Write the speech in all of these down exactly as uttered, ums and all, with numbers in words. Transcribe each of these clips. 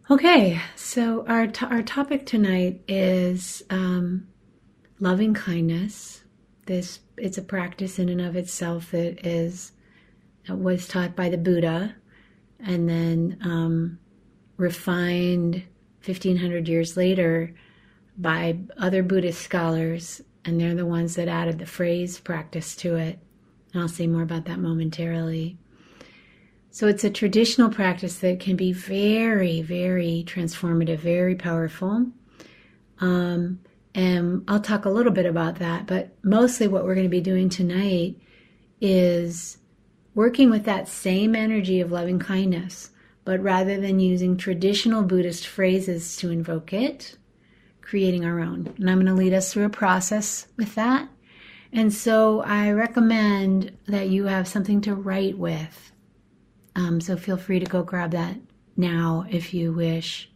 Okay, so our to- our topic tonight is um, loving kindness. This it's a practice in and of itself that is was taught by the Buddha, and then um, refined fifteen hundred years later by other Buddhist scholars, and they're the ones that added the phrase practice to it. And I'll say more about that momentarily. So it's a traditional practice that can be very, very transformative, very powerful. Um, and I'll talk a little bit about that, but mostly what we're going to be doing tonight is working with that same energy of loving kindness, but rather than using traditional Buddhist phrases to invoke it, creating our own. And I'm going to lead us through a process with that. And so I recommend that you have something to write with. Um, so feel free to go grab that now if you wish.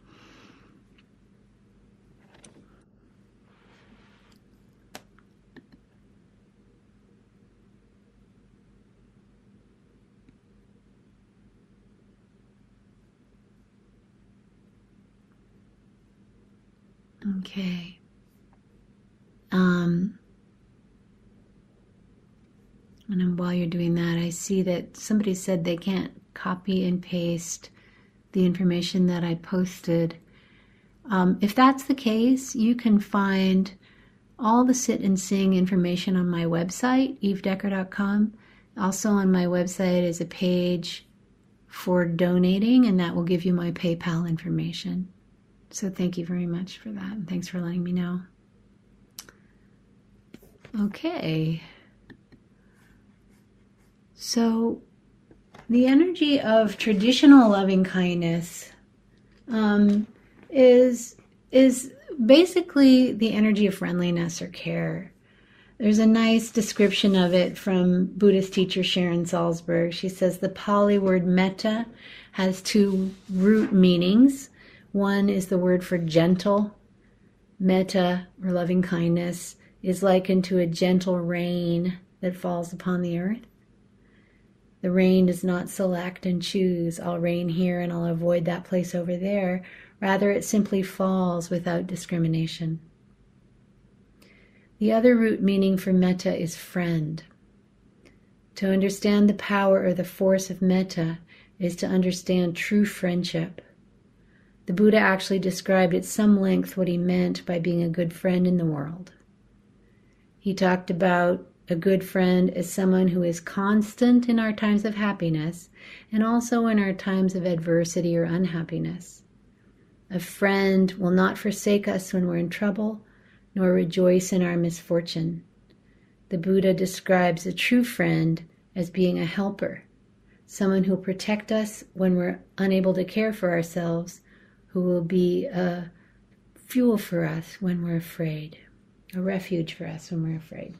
Okay. Um, and while you're doing that, I see that somebody said they can't copy and paste the information that I posted. Um, if that's the case, you can find all the Sit and Sing information on my website, eve decker dot com. Also on my website is a page for donating, and that will give you my PayPal information. So thank you very much for that, and thanks for letting me know. Okay. So the energy of traditional loving kindness um, is is basically the energy of friendliness or care. There's a nice description of it from Buddhist teacher Sharon Salzberg. She says the Pali word metta has two root meanings. One is the word for gentle. Metta, or loving kindness, is likened to a gentle rain that falls upon the earth. The rain does not select and choose, I'll rain here and I'll avoid that place over there. Rather, it simply falls without discrimination. The other root meaning for metta is friend. To understand the power or the force of metta is to understand true friendship. The Buddha actually described at some length what he meant by being a good friend in the world. He talked about a good friend is someone who is constant in our times of happiness and also in our times of adversity or unhappiness. A friend will not forsake us when we're in trouble, nor rejoice in our misfortune. The Buddha describes a true friend as being a helper, someone who will protect us when we're unable to care for ourselves, who will be a fuel for us when we're afraid, a refuge for us when we're afraid.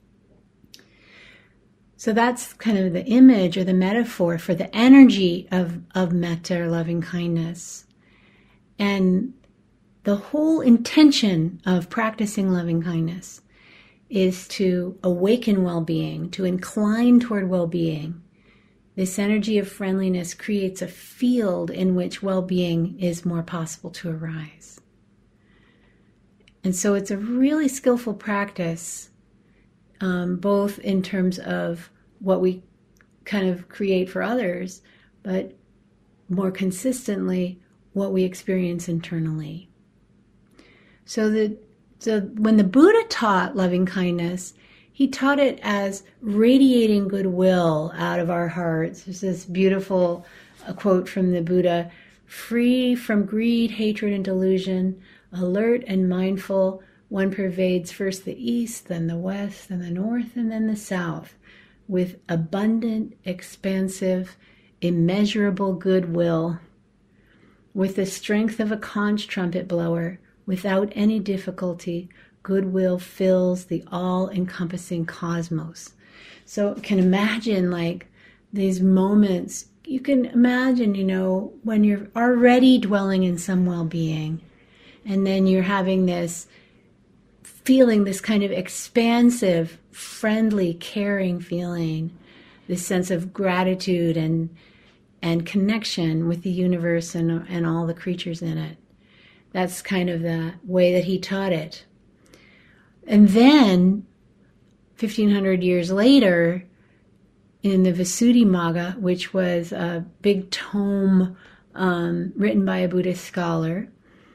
So that's kind of the image or the metaphor for the energy of, of metta or loving kindness. And the whole intention of practicing loving kindness is to awaken well-being, to incline toward well-being. This energy of friendliness creates a field in which well-being is more possible to arise. And so it's a really skillful practice, um, both in terms of what we kind of create for others, but more consistently, what we experience internally. So that so when the Buddha taught loving kindness, he taught it as radiating goodwill out of our hearts. There's this beautiful uh, quote from the Buddha: free from greed, hatred, and delusion, alert and mindful, one pervades first the east, then the west, then the north, and then the south, with abundant, expansive, immeasurable goodwill. With the strength of a conch trumpet blower, without any difficulty, goodwill fills the all-encompassing cosmos. So you can imagine like these moments, you can imagine, you know, when you're already dwelling in some well-being, and then you're having this feeling, this kind of expansive, friendly, caring feeling, this sense of gratitude and and connection with the universe and, and all the creatures in it. That's kind of the way that he taught it. And then, fifteen hundred years later, in the Visuddhimagga, which was a big tome um, written by a Buddhist scholar,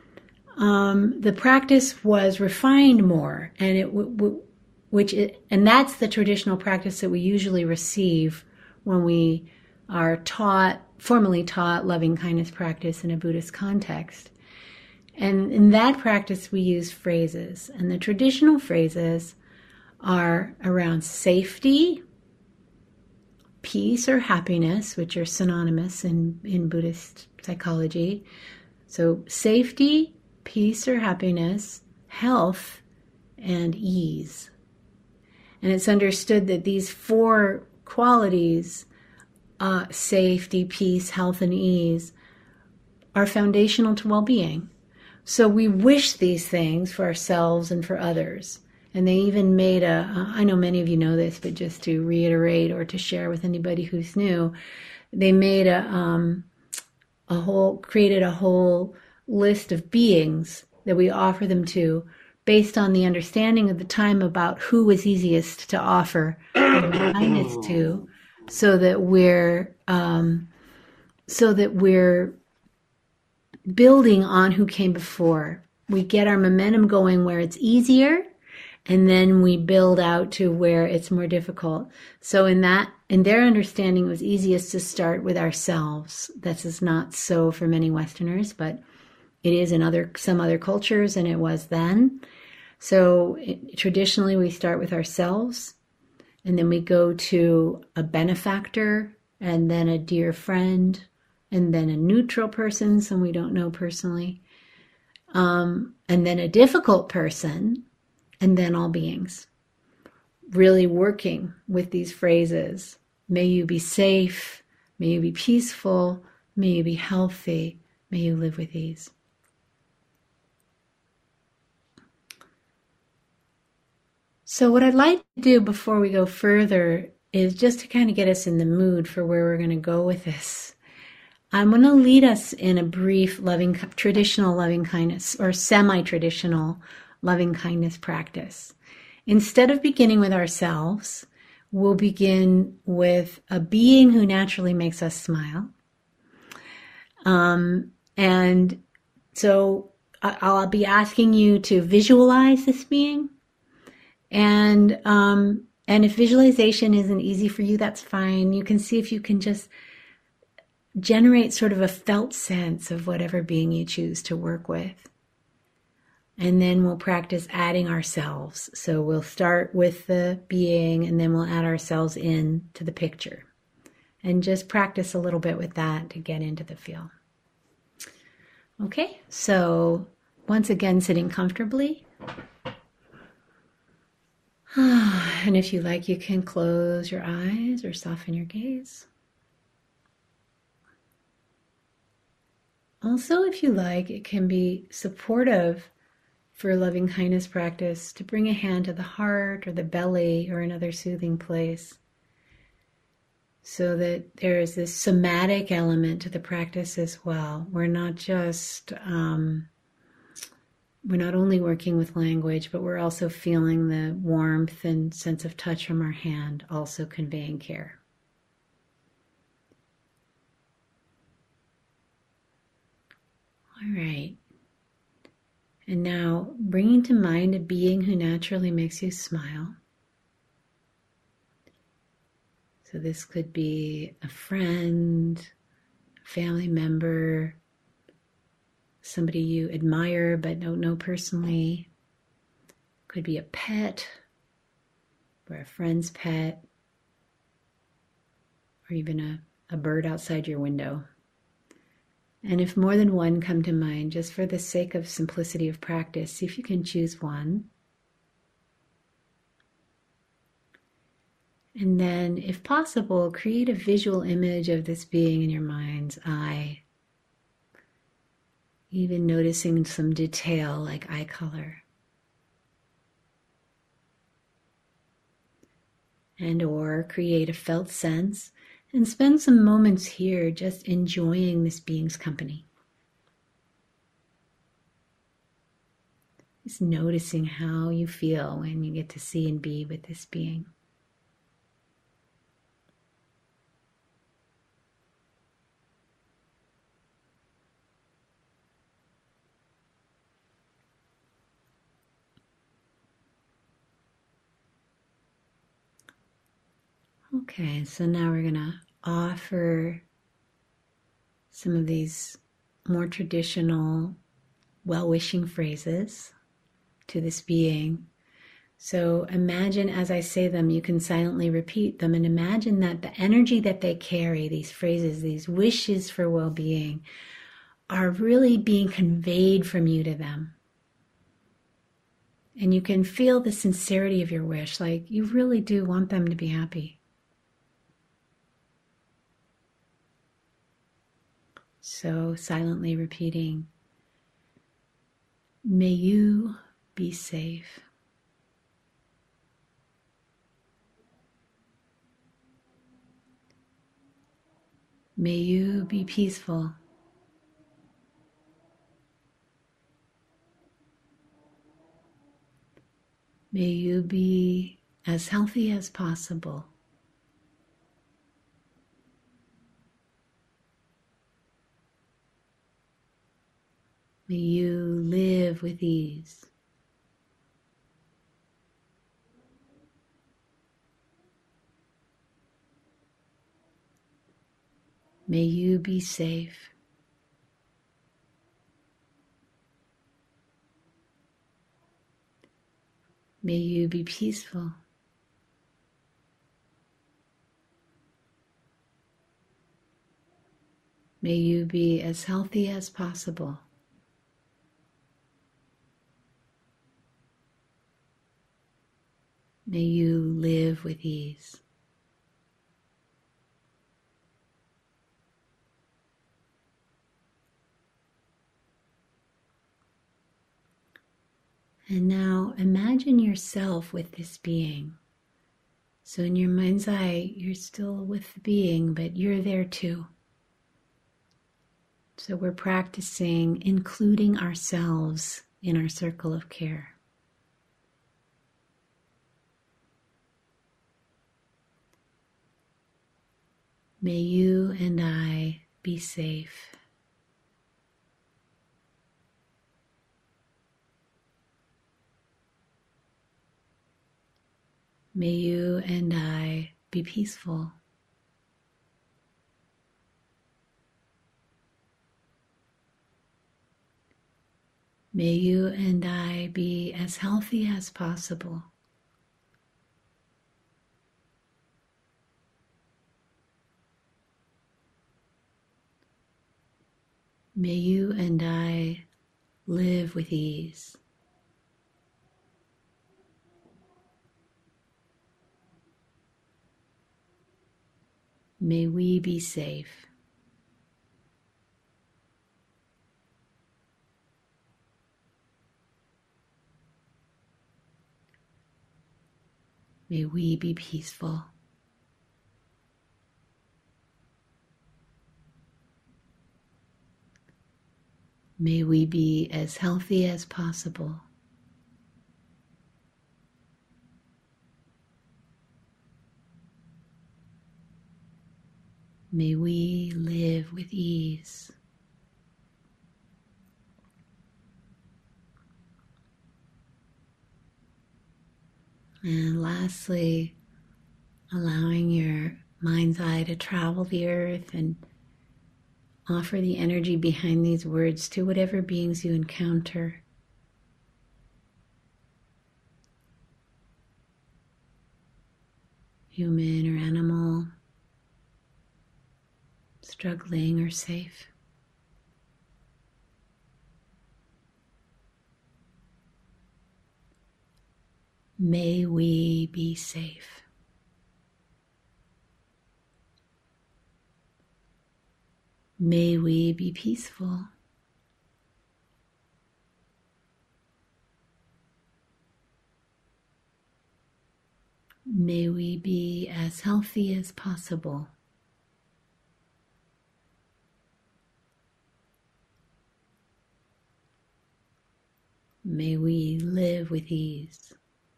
um, the practice was refined more, and it w- w- which it, and that's the traditional practice that we usually receive when we are taught, formally taught loving kindness practice in a Buddhist context. And in that practice, we use phrases, and the traditional phrases are around safety, peace or happiness, which are synonymous in, in Buddhist psychology. So safety, peace or happiness, health, and ease. And it's understood that these four qualities, uh, safety, peace, health, and ease, are foundational to well-being. So we wish these things for ourselves and for others. And they even made a, I know many of you know this, but just to reiterate or to share with anybody who's new, they made a, um, a whole, created a whole list of beings that we offer them to based on the understanding of the time about who was easiest to offer kindness to, so that we're, um, so that we're building on who came before. We get our momentum going where it's easier, and then we build out to where it's more difficult. So in that, in their understanding, it was easiest to start with ourselves. This is not so for many Westerners, but it is in other some other cultures, and it was then. So it, traditionally, we start with ourselves, and then we go to a benefactor, and then a dear friend, and then a neutral person, someone we don't know personally, um, and then a difficult person, and then all beings. Really working with these phrases. May you be safe, may you be peaceful, may you be healthy, may you live with ease. So what I'd like to do before we go further is just to kind of get us in the mood for where we're going to go with this. I'm going to lead us in a brief loving, traditional loving kindness or semi-traditional loving kindness practice. Instead of beginning with ourselves, we'll begin with a being who naturally makes us smile. Um, and so I'll be asking you to visualize this being. And um, and if visualization isn't easy for you, that's fine. You can see if you can just generate sort of a felt sense of whatever being you choose to work with. And then we'll practice adding ourselves. So we'll start with the being, and then we'll add ourselves in to the picture. And just practice a little bit with that to get into the feel. Okay, so once again, sitting comfortably. And if you like, you can close your eyes or soften your gaze. Also, if you like, it can be supportive for a loving kindness practice to bring a hand to the heart or the belly or another soothing place, so that there is this somatic element to the practice as well. We're not just, um, we're not only working with language, but we're also feeling the warmth and sense of touch from our hand, also conveying care. All right. And now, bringing to mind a being who naturally makes you smile. So this could be a friend, a family member, somebody you admire but don't know personally. Could be a pet, or a friend's pet, or even a, a bird outside your window. And if more than one come to mind, just for the sake of simplicity of practice, see if you can choose one. And then, if possible, create a visual image of this being in your mind's eye. Even noticing some detail like eye color. And or create a felt sense And spend some moments here just enjoying this being's company. Just noticing how you feel when you get to see and be with this being. Okay, so now we're going to offer some of these more traditional well-wishing phrases to this being. So imagine as I say them, you can silently repeat them, and imagine that the energy that they carry, these phrases, these wishes for well-being, are really being conveyed from you to them. And you can feel the sincerity of your wish, like you really do want them to be happy. So silently repeating, may you be safe. May you be peaceful. May you be as healthy as possible. May you live with ease. May you be safe. May you be peaceful. May you be as healthy as possible. May you live with ease. And now imagine yourself with this being. So in your mind's eye, you're still with the being, but you're there too. So we're practicing including ourselves in our circle of care. May you and I be safe. May you and I be peaceful. May you and I be as healthy as possible. May you and I live with ease. May we be safe. May we be peaceful. May we be as healthy as possible. May we live with ease. And lastly, allowing your mind's eye to travel the earth and offer the energy behind these words to whatever beings you encounter. Human or animal, struggling or safe. May we be safe. May we be peaceful. May we be as healthy as possible. May we live with ease.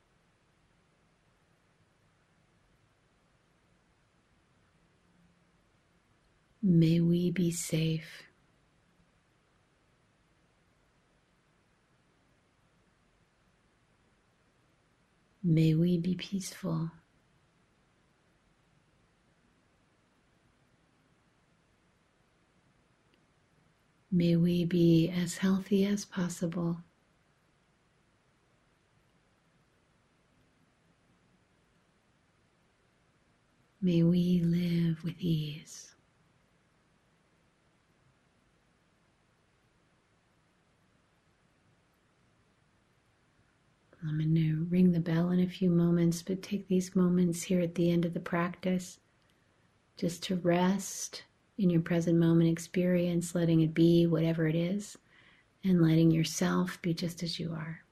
May we be safe. May we be peaceful. May we be as healthy as possible. May we live with ease. I'm going to ring the bell in a few moments, but take these moments here at the end of the practice just to rest in your present moment experience, letting it be whatever it is, and letting yourself be just as you are.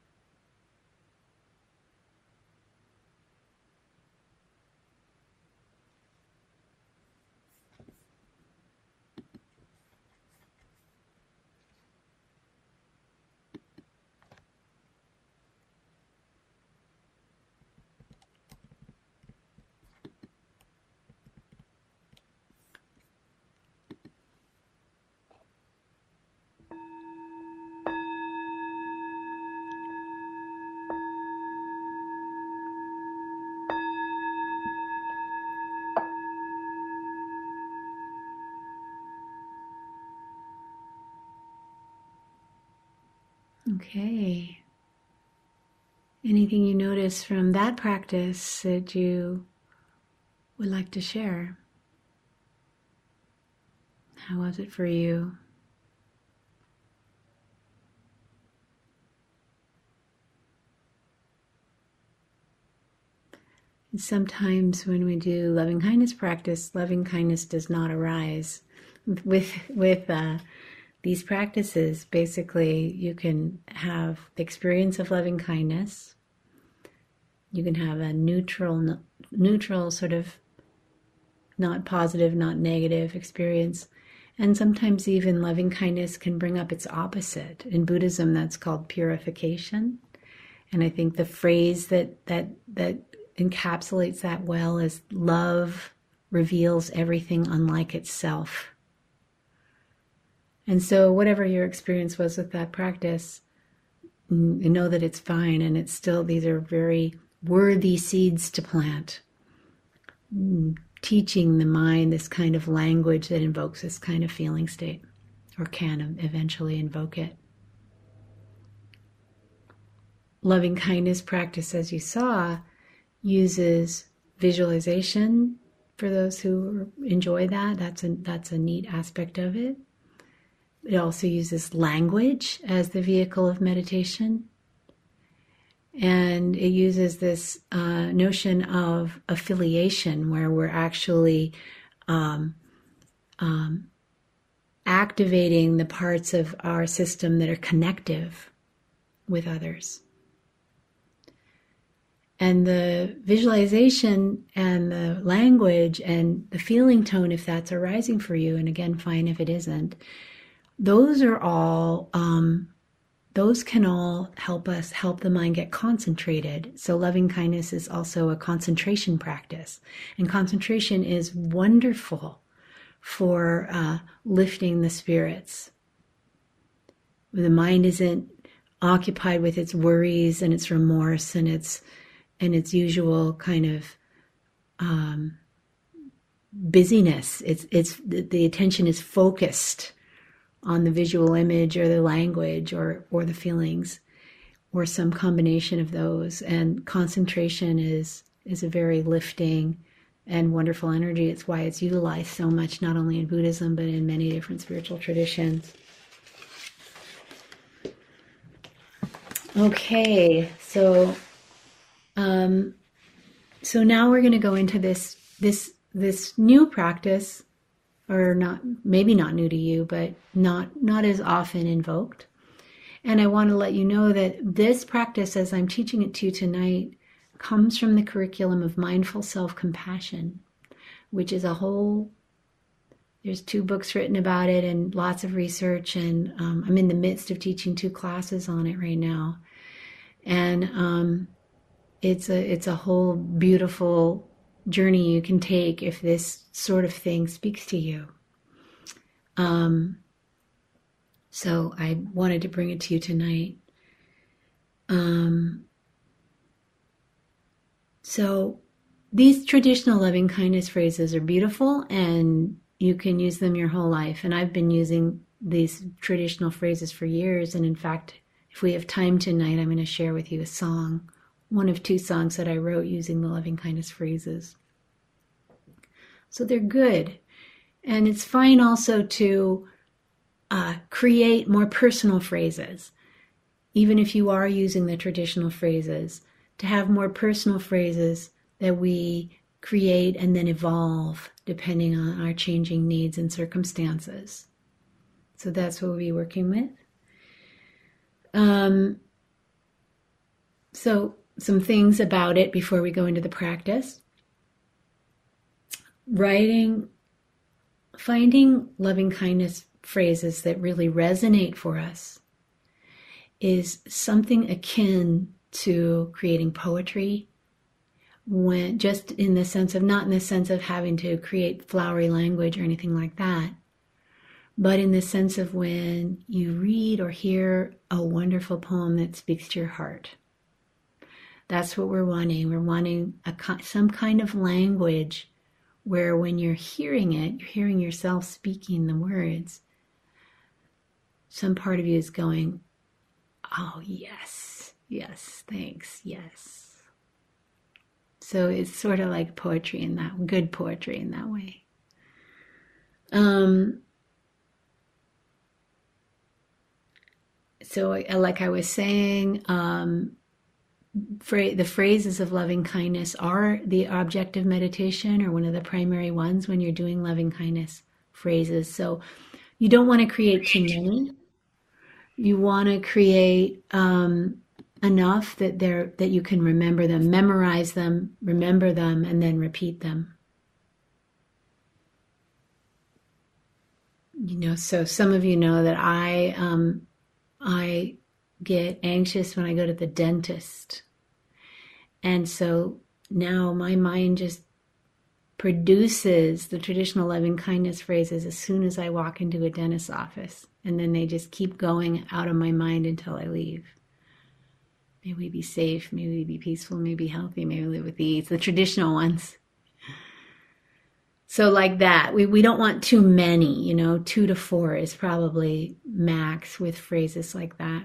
Okay. Anything you notice from that practice that you would like to share? How was it for you? And sometimes when we do loving kindness practice, loving kindness does not arise. With with uh, these practices, basically, you can have the experience of loving kindness. You can have a neutral, neutral sort of not positive, not negative experience. And sometimes even loving kindness can bring up its opposite. In Buddhism, that's called purification. And I think the phrase that that that encapsulates that well is love reveals everything unlike itself. And so whatever your experience was with that practice, you know that it's fine, and it's still, these are very worthy seeds to plant. Teaching the mind this kind of language that invokes this kind of feeling state, or can eventually invoke it. Loving kindness practice, as you saw, uses visualization for those who enjoy that. That's a, that's a neat aspect of it. It also uses language as the vehicle of meditation. And it uses this uh, notion of affiliation, where we're actually um, um, activating the parts of our system that are connective with others. And the visualization and the language and the feeling tone, if that's arising for you, and again, fine if it isn't, those are all, um, those can all help us, help the mind get concentrated. So loving kindness is also a concentration practice. And concentration is wonderful for uh, lifting the spirits. The mind isn't occupied with its worries and its remorse and its and its usual kind of um, busyness. It's it's the attention is focused on the visual image or the language or or the feelings or some combination of those. And concentration is is a very lifting and wonderful energy. It's why it's utilized so much, not only in Buddhism, but in many different spiritual traditions. Okay, so um, so now we're going to go into this this this new practice, or not, maybe not new to you, but not not as often invoked. And I want to let you know that this practice, as I'm teaching it to you tonight, comes from the curriculum of mindful self-compassion, which is a whole There's two books written about it and lots of research, and um, I'm in the midst of teaching two classes on it right now. And um, it's a it's a whole beautiful journey you can take if this sort of thing speaks to you. Um, so I wanted to bring it to you tonight. Um, so these traditional loving kindness phrases are beautiful, and you can use them your whole life. And I've been using these traditional phrases for years. And in fact, if we have time tonight, I'm going to share with you a song, one of two songs that I wrote using the loving kindness phrases. So they're good. And it's fine also to uh, create more personal phrases, even if you are using the traditional phrases, to have more personal phrases that we create and then evolve depending on our changing needs and circumstances. So that's what we'll be working with. Um, so some things about it before we go into the practice. Writing, finding loving kindness phrases that really resonate for us is something akin to creating poetry, when just in the sense of, not in the sense of having to create flowery language or anything like that, but in the sense of when you read or hear a wonderful poem that speaks to your heart. That's what we're wanting. We're wanting a, some kind of language where when you're hearing it, you're hearing yourself speaking the words. Some part of you is going, oh, yes, yes, thanks, yes. So it's sort of like poetry in that, good poetry in that way. Um, so like I was saying, um, fra- the phrases of loving kindness are the object of meditation, or one of the primary ones when you're doing loving kindness phrases. So you don't want to create too many. You want to create um, enough that they're that you can remember them, memorize them, remember them, and then repeat them. You know, so some of you know that I um, I get anxious when I go to the dentist, and so now my mind just produces the traditional loving kindness phrases as soon as I walk into a dentist's office, and then they just keep going out of my mind until I leave. May we be safe, may we be peaceful, may we be healthy, may we live with ease, the traditional ones. So like that, we, we don't want too many, you know, two to four is probably max with phrases like that.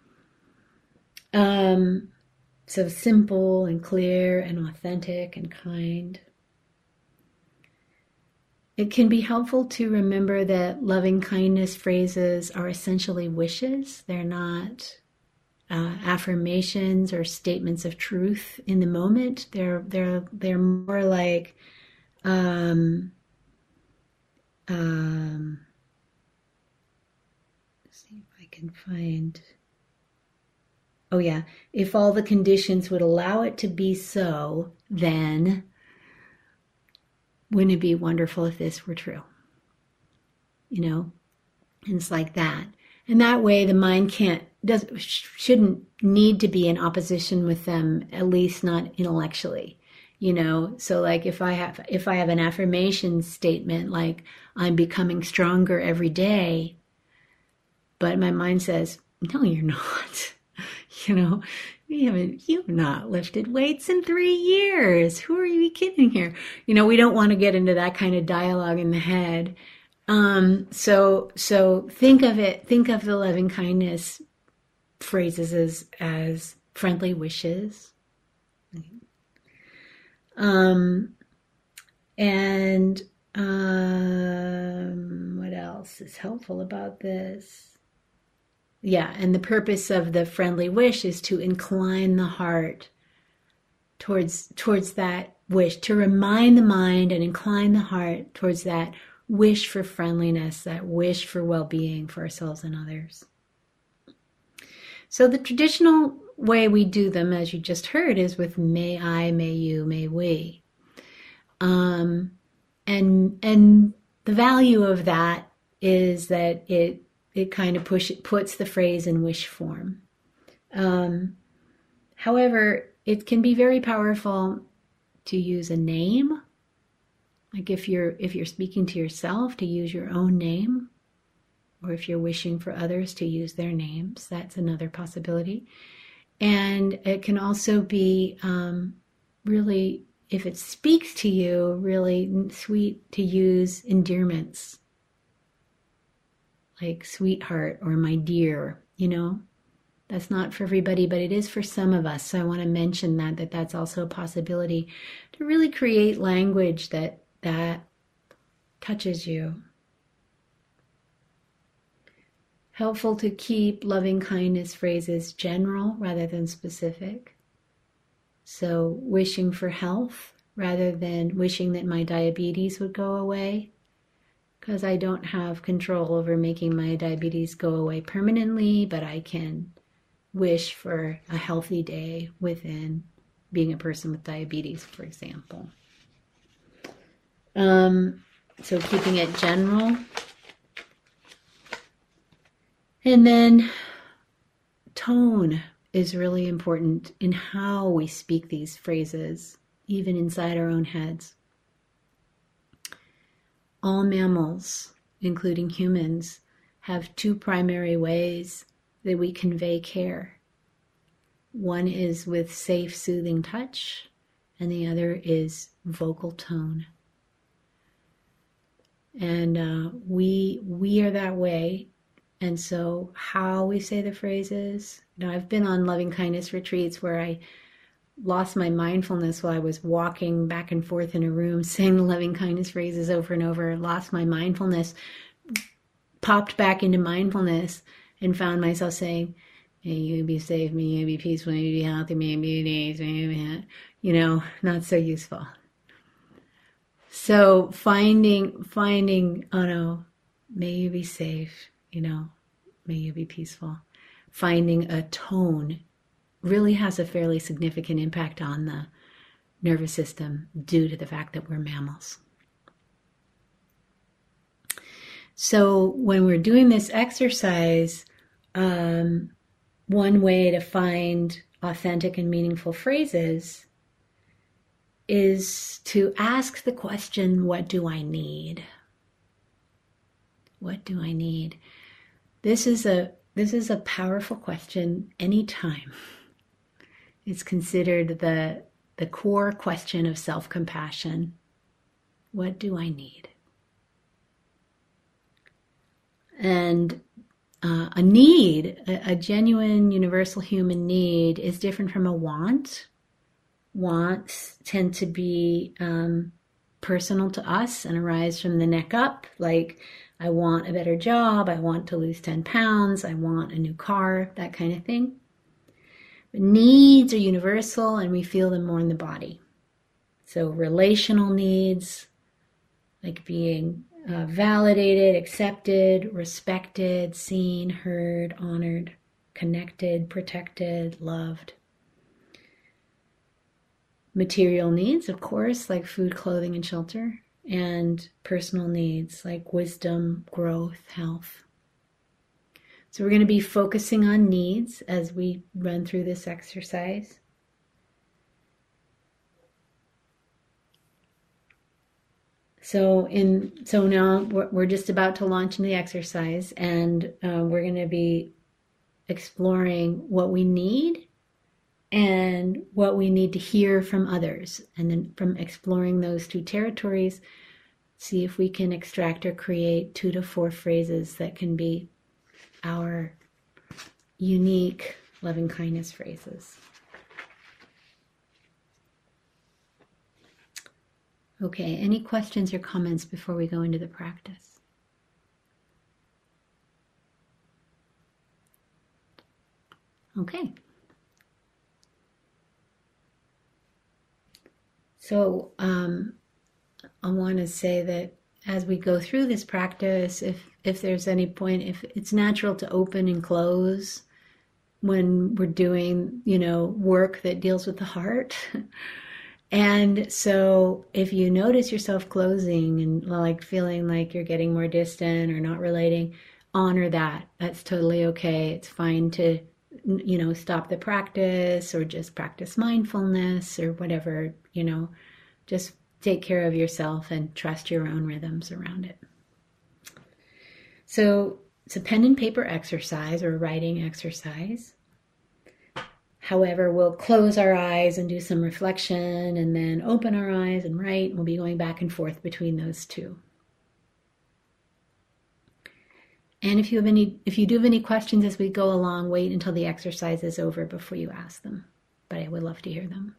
Um, so simple and clear and authentic and kind. It can be helpful to remember that loving kindness phrases are essentially wishes. They're not uh, affirmations or statements of truth in the moment. They're they're they're more like um, um, let's see if I can find. Oh yeah, if all the conditions would allow it to be so, then wouldn't it be wonderful if this were true? You know, and it's like that. And that way the mind can't, does, shouldn't need to be in opposition with them, at least not intellectually, you know? So like if I have, if I have an affirmation statement, like I'm becoming stronger every day, but my mind says, no, you're not, you know, You haven't, you've not lifted weights in three years. Who are you kidding here? You know, we don't want to get into that kind of dialogue in the head. Um, so, so think of it, think of the loving kindness phrases as, as friendly wishes. Um, and, um, what else is helpful about this? Yeah, and the purpose of the friendly wish is to incline the heart towards towards that wish, to remind the mind and incline the heart towards that wish for friendliness, that wish for well-being for ourselves and others. So the traditional way we do them, as you just heard, is with may I, may you, may we. Um, and and the value of that is that it it kind of push puts the phrase in wish form. Um, however, it can be very powerful to use a name. Like if you're if you're speaking to yourself, to use your own name, or if you're wishing for others to use their names, that's another possibility. And it can also be um, really, if it speaks to you, really sweet to use endearments, like sweetheart or my dear, you know. That's not for everybody, but it is for some of us. So I want to mention that, that that's also a possibility to really create language that that touches you. Helpful to keep loving kindness phrases general rather than specific. So wishing for health rather than wishing that my diabetes would go away, because I don't have control over making my diabetes go away permanently, but I can wish for a healthy day within being a person with diabetes, for example. Um, so keeping it general. And then tone is really important in how we speak these phrases, even inside our own heads. All mammals, including humans, have two primary ways that we convey care. One is with safe, soothing touch, and the other is vocal tone. And uh, we we are that way. And so how we say the phrases, you know, I've been on loving kindness retreats where I lost my mindfulness while I was walking back and forth in a room, saying the loving kindness phrases over and over, lost my mindfulness, popped back into mindfulness, and found myself saying, may you be safe, may you be peaceful, may you be healthy, may you be at ease, may you be, you know, not so useful. So finding, finding, oh no, may you be safe, you know, may you be peaceful. Finding a tone really has a fairly significant impact on the nervous system due to the fact that we're mammals. So when we're doing this exercise, um, one way to find authentic and meaningful phrases is to ask the question, what do I need? What do I need? This is a this is a powerful question anytime. It's considered the the core question of self-compassion. What do I need? And uh, a need, a, a genuine universal human need, is different from a want. Wants tend to be um, personal to us and arise from the neck up, like I want a better job, I want to lose ten pounds, I want a new car, that kind of thing. But needs are universal and we feel them more in the body. So relational needs, like being uh, validated, accepted, respected, seen, heard, honored, connected, protected, loved. Material needs, of course, like food, clothing, and shelter. And personal needs like wisdom, growth, health. So we're going to be focusing on needs as we run through this exercise. So in so now we're, we're just about to launch into the exercise, and uh, we're going to be exploring what we need and what we need to hear from others. And then from exploring those two territories, see if we can extract or create two to four phrases that can be our unique loving kindness phrases. Okay, any questions or comments before we go into the practice? Okay. So um, I want to say that as we go through this practice, if if there's any point, if it's natural to open and close when we're doing, you know, work that deals with the heart, And so if you notice yourself closing and like feeling like you're getting more distant or not relating, honor that. That's totally okay. It's fine to, you know, stop the practice or just practice mindfulness or whatever, you know, just take care of yourself and trust your own rhythms around it. So it's a pen and paper exercise or writing exercise. However, we'll close our eyes and do some reflection and then open our eyes and write. We'll be going back and forth between those two. And if you have any, if you do have any questions as we go along, wait until the exercise is over before you ask them. But I would love to hear them.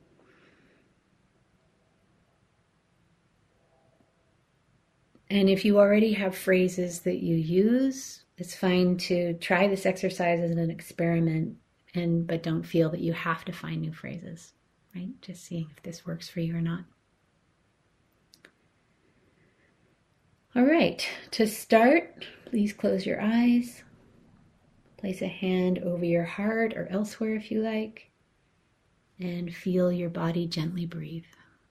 And if you already have phrases that you use, it's fine to try this exercise as an experiment, and but don't feel that you have to find new phrases, right? Just seeing if this works for you or not. All right, to start, please close your eyes. Place a hand over your heart or elsewhere if you like, and feel your body gently breathe.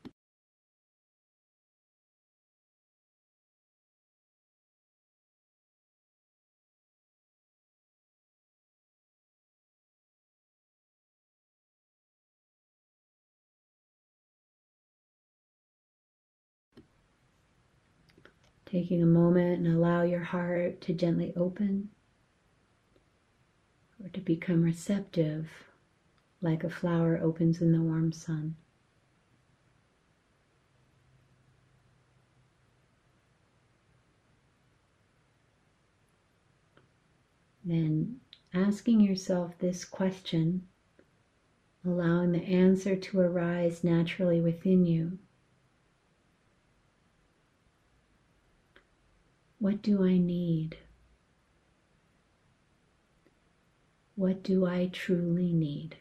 Taking a moment and allow your heart to gently open or to become receptive like a flower opens in the warm sun. Then asking yourself this question, allowing the answer to arise naturally within you. What do I need? What do I truly need?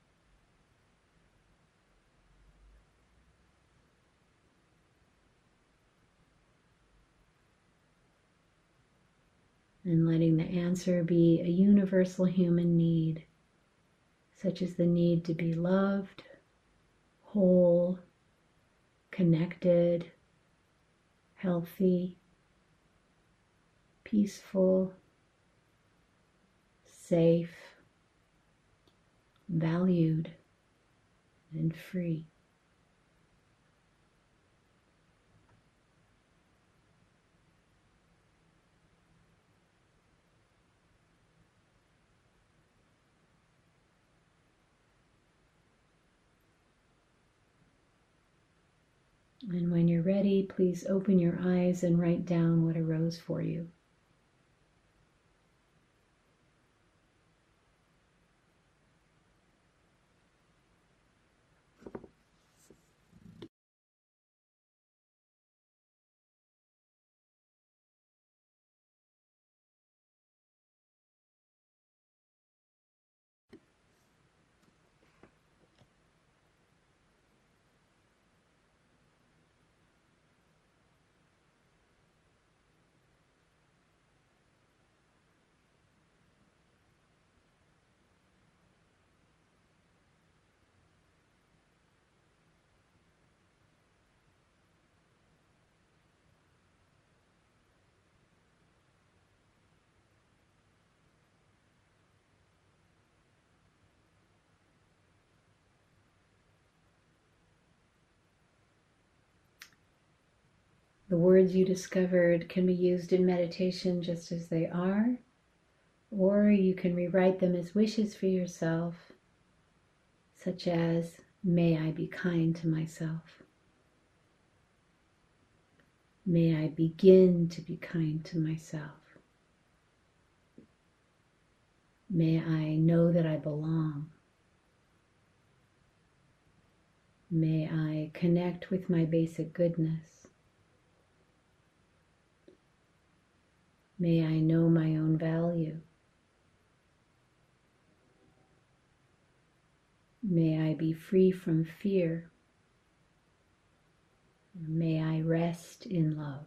And letting the answer be a universal human need, such as the need to be loved, whole, connected, healthy, peaceful, safe, valued, and free. And when you're ready, please open your eyes and write down what arose for you. The words you discovered can be used in meditation just as they are, or you can rewrite them as wishes for yourself, such as, may I be kind to myself. May I begin to be kind to myself. May I know that I belong. May I connect with my basic goodness. May I know my own value. May I be free from fear. May I rest in love.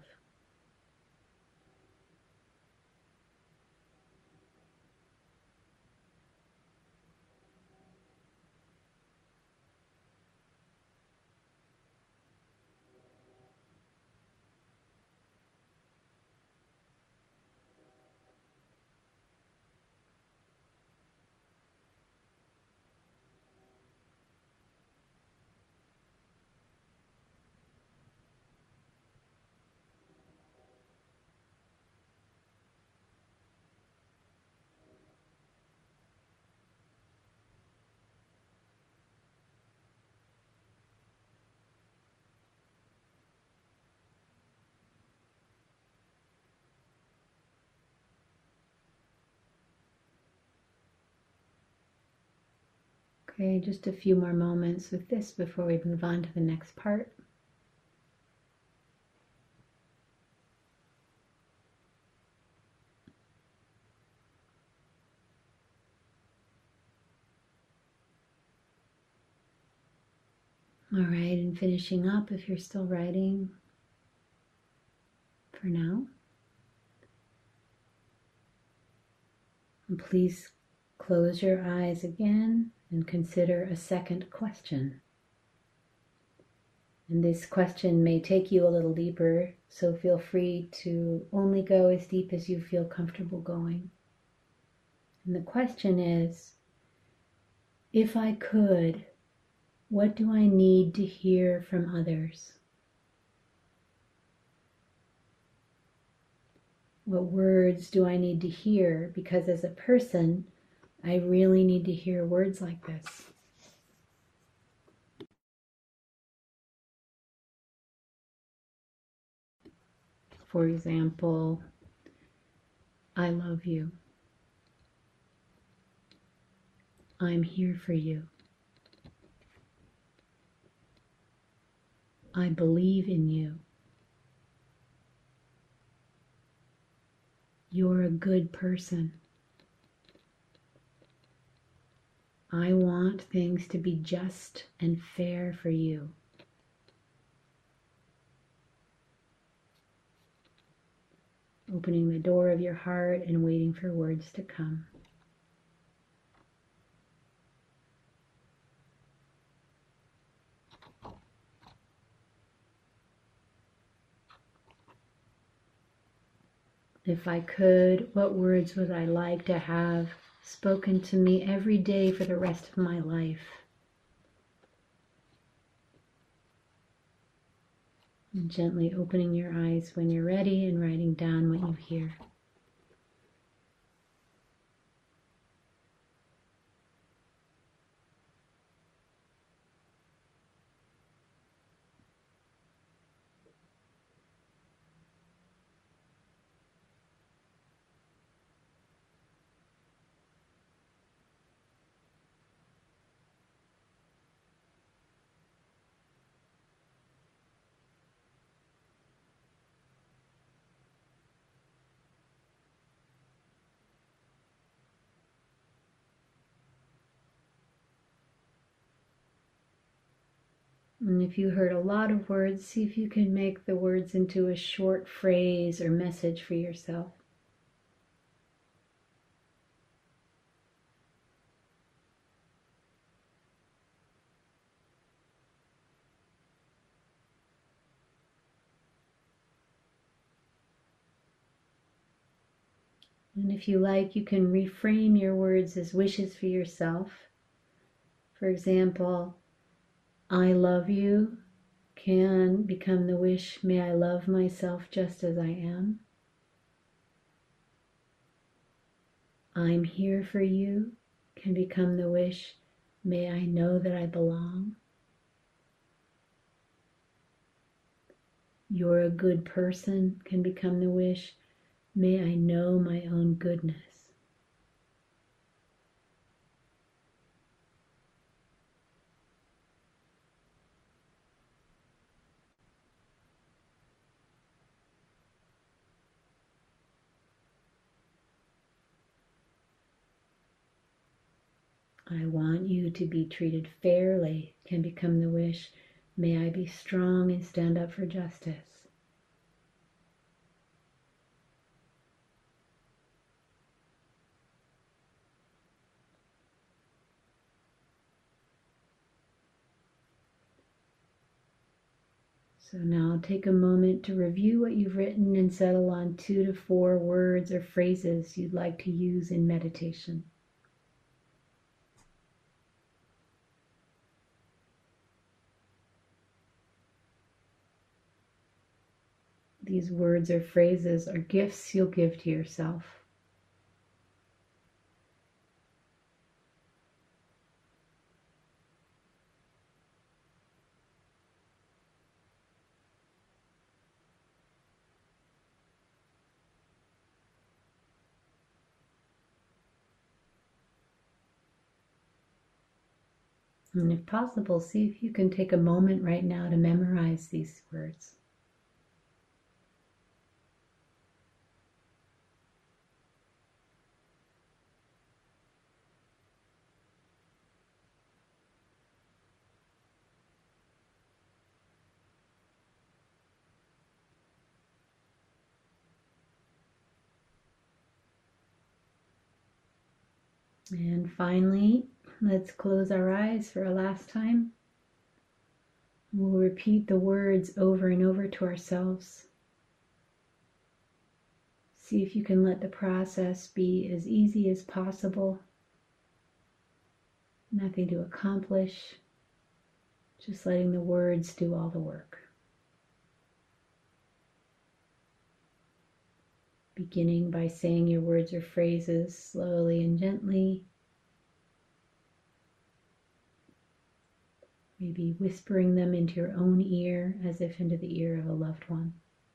Okay, just a few more moments with this before we move on to the next part. All right, and finishing up, if you're still writing for now, and please close your eyes again and consider a second question. And this question may take you a little deeper, so feel free to only go as deep as you feel comfortable going. And the question is, if I could, what do I need to hear from others? What words do I need to hear? Because as a person, I really need to hear words like this. For example, I love you. I'm here for you. I believe in you. You're a good person. I want things to be just and fair for you. Opening the door of your heart and waiting for words to come. If I could, what words would I like to have spoken to me every day for the rest of my life? And gently opening your eyes when you're ready and writing down what you hear. And if you heard a lot of words, see if you can make the words into a short phrase or message for yourself. And if you like, you can reframe your words as wishes for yourself. For example, I love you can become the wish, may I love myself just as I am. I'm here for you can become the wish, may I know that I belong. You're a good person can become the wish, may I know my own goodness. I want you to be treated fairly can become the wish, may I be strong and stand up for justice. So now take a moment to review what you've written and settle on two to four words or phrases you'd like to use in meditation. These words or phrases are gifts you'll give to yourself. And if possible, see if you can take a moment right now to memorize these words. And finally, let's close our eyes for a last time. We'll repeat the words over and over to ourselves. See if you can let the process be as easy as possible. Nothing to accomplish, just letting the words do all the work. Beginning by saying your words or phrases slowly and gently. Maybe whispering them into your own ear as if into the ear of a loved one.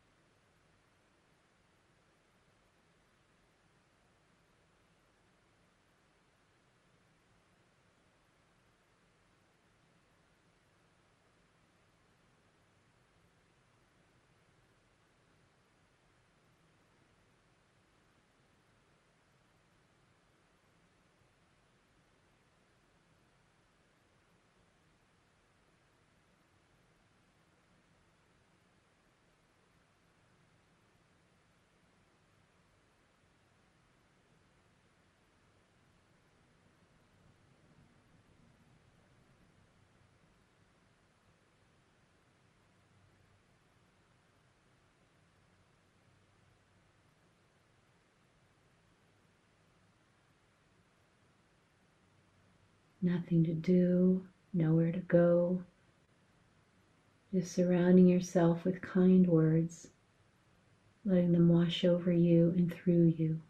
Nothing to do, nowhere to go. Just surrounding yourself with kind words, letting them wash over you and through you.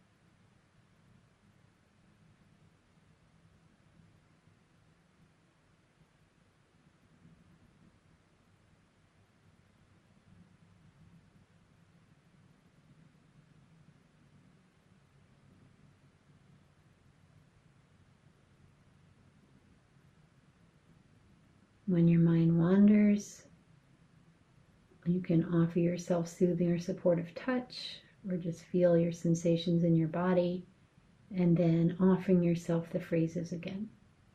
When your mind wanders, you can offer yourself soothing or supportive touch, or just feel your sensations in your body, and then offering yourself the phrases again.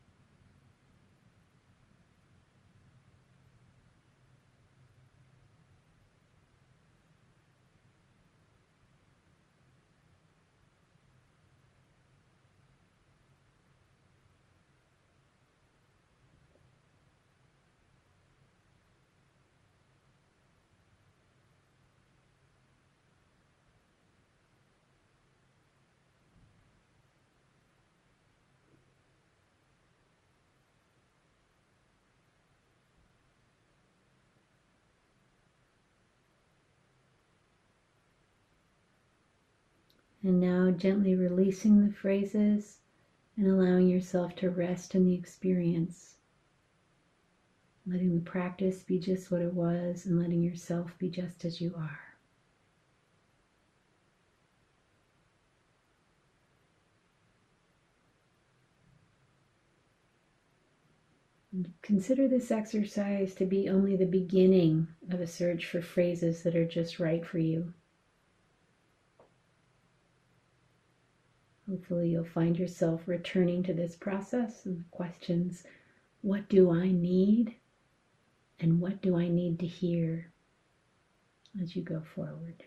And now gently releasing the phrases and allowing yourself to rest in the experience. Letting the practice be just what it was and letting yourself be just as you are. And consider this exercise to be only the beginning of a search for phrases that are just right for you. Hopefully you'll find yourself returning to this process and questions, what do I need and what do I need to hear as you go forward.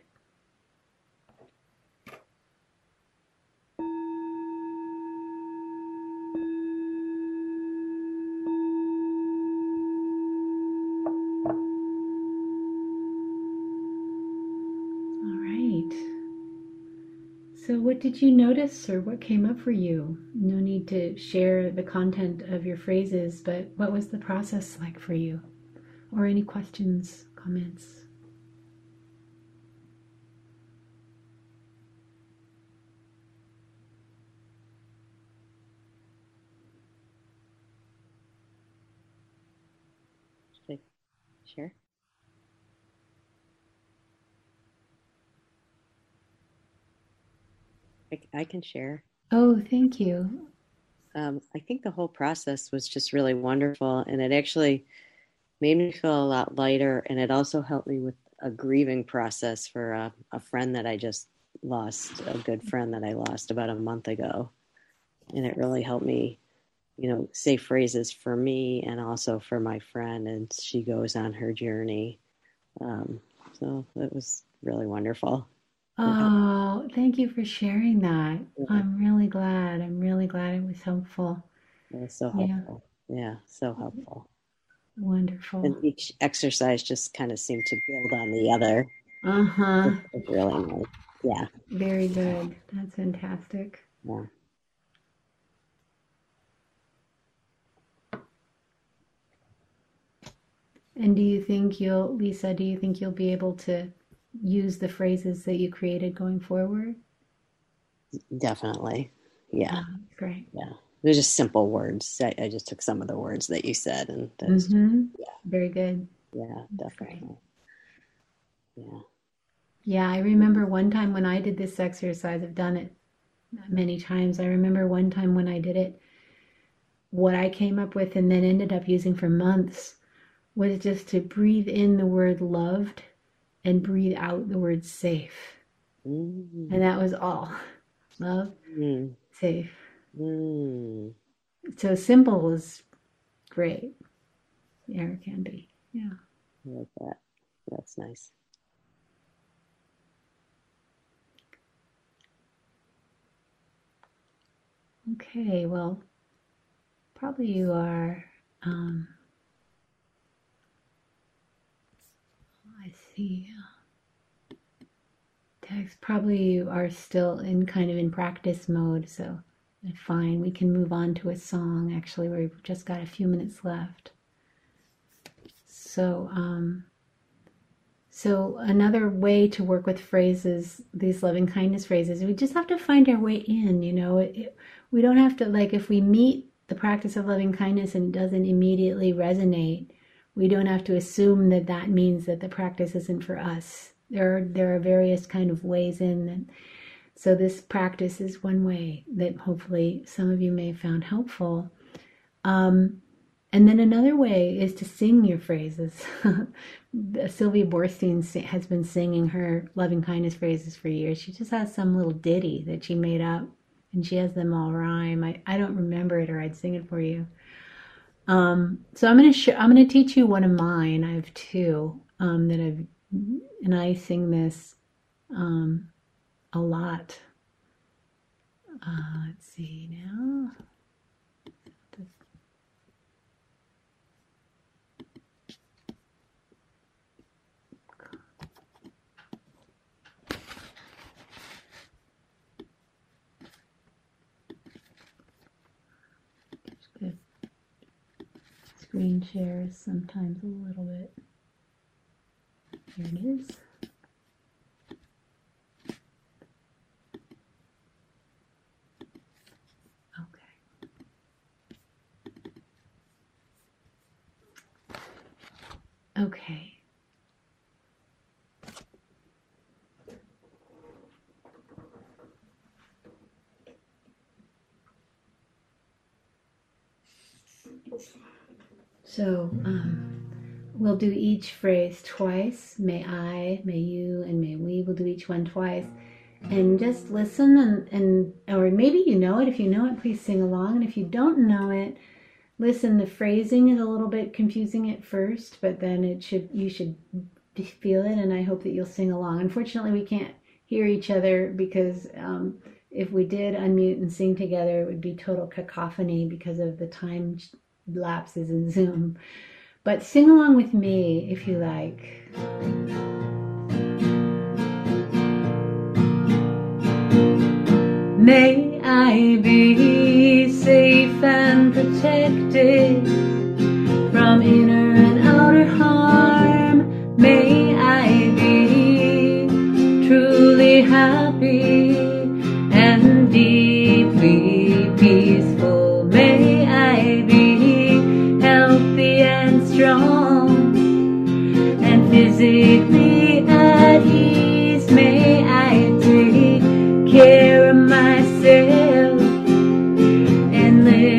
So what did you notice or what came up for you? No need to share the content of your phrases, but what was the process like for you? Or any questions, comments? Should I share? I, I can share. Oh, thank you. Um, I think the whole process was just really wonderful, and it actually made me feel a lot lighter, and it also helped me with a grieving process for a, a friend that I just lost, a good friend that I lost about a month ago. And it really helped me, you know, say phrases for me and also for my friend, and she goes on her journey. Um, so it was really wonderful. Oh, thank you for sharing that. Yeah, I'm really glad. I'm really glad it was helpful. it was so Yeah, helpful. Yeah, so helpful. wonderful. And each exercise just kind of seemed to build on the other. Uh-huh. It's, it's really nice. Yeah, Very good. That's fantastic. yeah. And do you think you'll, Lisa, do you think you'll be able to use the phrases that you created going forward? Definitely. Yeah, Oh, great. yeah. They're just simple words. I, I just took some of the words that you said, and that's, Mm-hmm. yeah, Very good. yeah, That's great. definitely. Yeah. Yeah, I remember one time when I did this exercise, I've done it many times. I remember one time when I did it, what I came up with and then ended up using for months was just to breathe in the word loved and breathe out the word safe. Mm, And that was all. Love, mm, safe. mm. So simple is great. Yeah, it can be. Yeah. I like that. That's nice. Okay, well, probably you are, um, I see. Text, probably you are still in kind of in practice mode, so fine. We can move on to a song. Actually, we've just got a few minutes left. So, um, so another way to work with phrases, these loving kindness phrases, we just have to find our way in. You know, it, it, we don't have to, like, if we meet the practice of loving kindness and it doesn't immediately resonate, we don't have to assume that that means that the practice isn't for us. There are, there are various kind of ways in. And so this practice is one way that hopefully some of you may have found helpful. Um, and then another way is to sing your phrases. Sylvia Boorstein has been singing her loving kindness phrases for years. She just has some little ditty that she made up, and she has them all rhyme. I, I don't remember it, or I'd sing it for you. Um, so I'm gonna sh- I'm gonna teach you one of mine. I have two um, that I've, and I sing this um, a lot. Uh, let's see now. Good. Screen shares sometimes a little bit. Here it is. Okay. Okay. So, um, we'll do each phrase twice. May I, may you, and may we. We'll do each one twice. And just listen and, and or maybe you know it. If you know it, please sing along. And if you don't know it, listen. The phrasing is a little bit confusing at first, but then it should you should feel it, and I hope that you'll sing along. Unfortunately, we can't hear each other because um, if we did unmute and sing together, it would be total cacophony because of the time lapses in Zoom. But sing along with me if you like. May I be safe and protected from inner and outer harm. May I be truly happy and deeply peaceful. May I be healthy and strong and physically at ease. May I take care of myself and live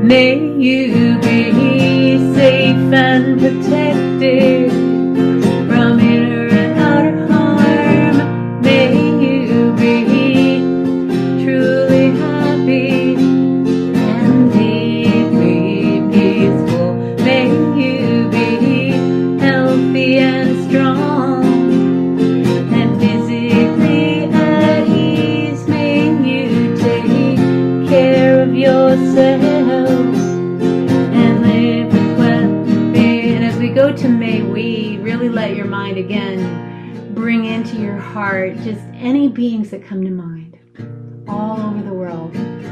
May you be safe and protected from inner and outer harm. May you be truly happy and deeply peaceful. May you be healthy and strong and physically at ease. May you take care of yourself and live with well-being. And as we go to May we, really let your mind again bring into your heart just any beings that come to mind all over the world.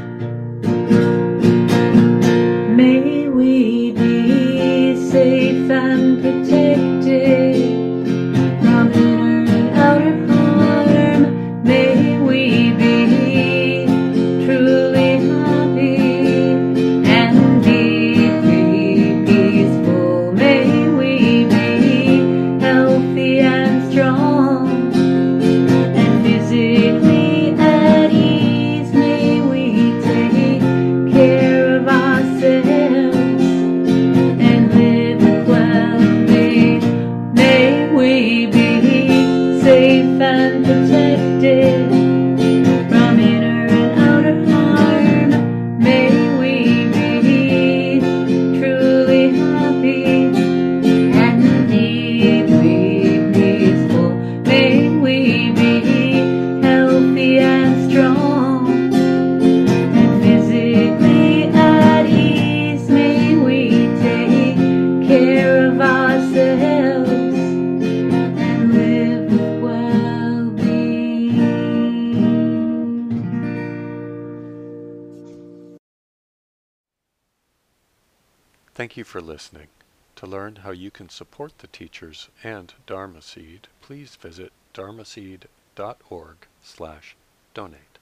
May we be safe and protected from inner and outer harm. May we be truly happy and deeply peaceful. May we be healthy and strong and physically at ease. May we take care of ourselves and live with well-being. May we be safe and protected from inner and outer harm. May we be truly happy and deeply peaceful. May we be healthy and strong and physically at ease. May we take care of ourselves and live with well-being. Thank you for listening. To learn how you can support the teachers and Dharma Seed, please visit dharmaseed dot org slash donate.